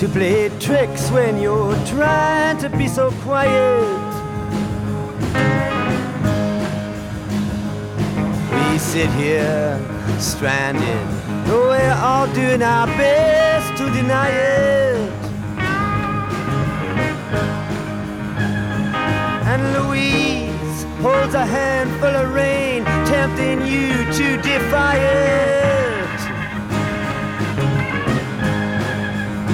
to play tricks when you're trying to be so quiet. We sit here stranded, though we're all doing our best to deny it. And Louise holds a handful of rain, tempting you to defy it.